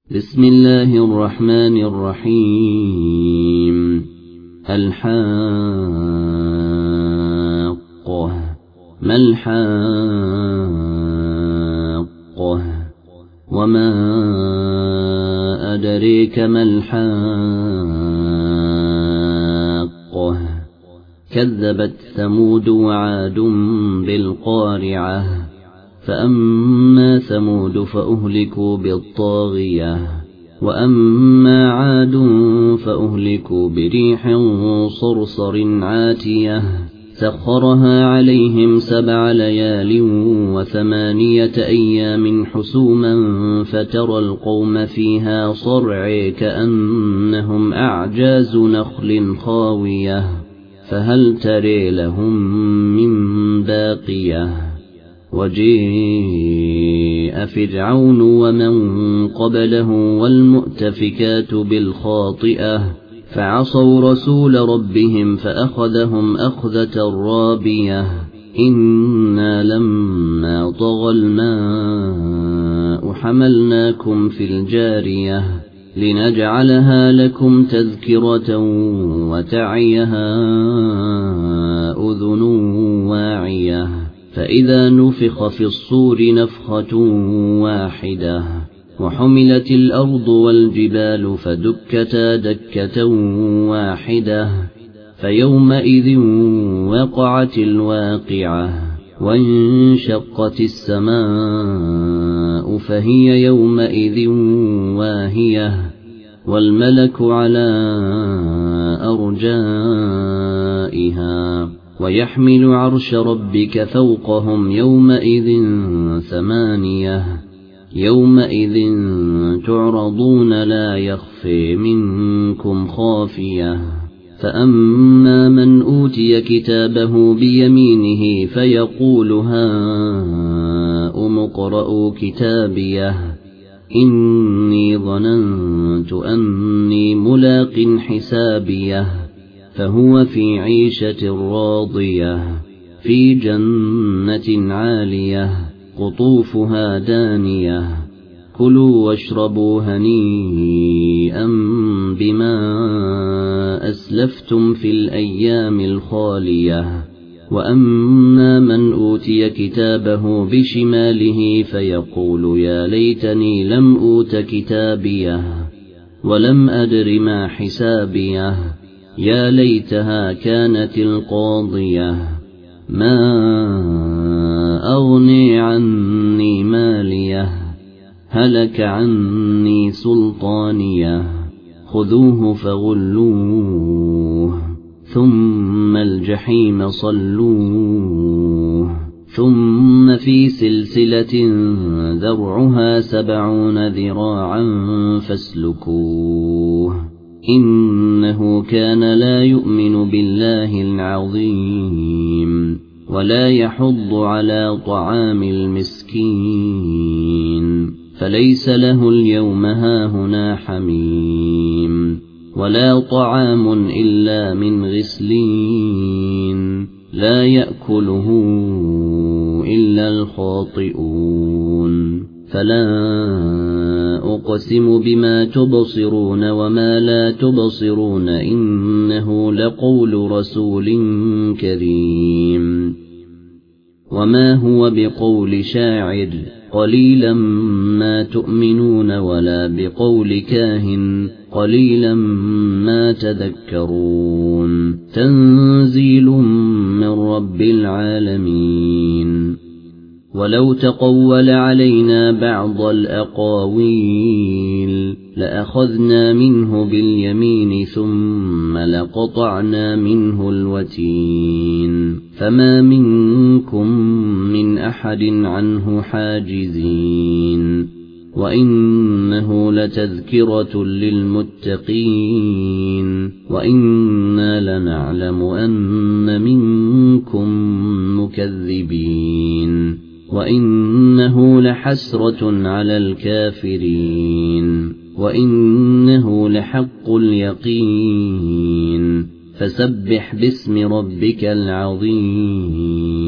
بسم الله الرحمن الرحيم. الحاقة. ما الحاقة؟ وما أدريك ما الحاقة؟ كذبت ثمود وعاد بالقارعة. فأما ثمود فأهلكوا بالطاغية، وأما عاد فأهلكوا بريح صرصر عاتية سخرها عليهم 7 ليال و8 أيام حسوما فترى القوم فيها صرعى كأنهم أعجاز نخل خاوية فهل ترى لهم من باقية. وجيء فرعون ومن قبله والمؤتفكات بالخاطئة فعصوا رسول ربهم فأخذهم أخذة رابية. إنا لما طغى الماء حملناكم في الجارية لنجعلها لكم تذكرة وتعيها أذن واعية. فإذا نفخ في الصور نفخة واحدة وحملت الأرض والجبال فدكتا دكة واحدة فيومئذ وقعت الواقعة وانشقت السماء فهي يومئذ واهية والملك على أرجائها ويحمل عرش ربك فوقهم يومئذ 8. يومئذ تعرضون لا يخفي منكم خافية. فأما من أوتي كتابه بيمينه فيقول هاؤم اقرءوا كتابيه إني ظننت أني ملاق حسابيه فهو في عيشة راضية في جنة عالية قطوفها دانية. كلوا واشربوا هنيئا بما أسلفتم في الأيام الخالية. وأما من أوتي كتابه بشماله فيقول يا ليتني لم أوت كتابيه ولم أدر ما حسابيه يا ليتها كانت القاضية ما أغني عني ماليه هلك عني سلطانيه خذوه فغلوه ثم الجحيم صلوه ثم في سلسلة ذرعها 70 ذراعا فاسلكوه إنه كان لا يؤمن بالله العظيم ولا يحض على طعام المسكين فليس له اليوم هاهنا حميم ولا طعام إلا من غسلين لا يأكله إلا الخاطئون. فلا أقسم بما تبصرون وما لا تبصرون إنه لقول رسول كريم وما هو بقول شاعر قليلا ما تؤمنون ولا بقول كاهن قليلا ما تذكرون. تنزيل من رب العالمين. ولو تقول علينا بعض الأقاويل لأخذنا منه باليمين ثم لقطعنا منه الوتين فما منكم من أحد عنه حاجزين. وإنه لتذكرة للمتقين وإنا لنعلم أن منكم مكذبين وإنه لحسرة على الكافرين وإنه لحق اليقين. فسبح باسم ربك العظيم.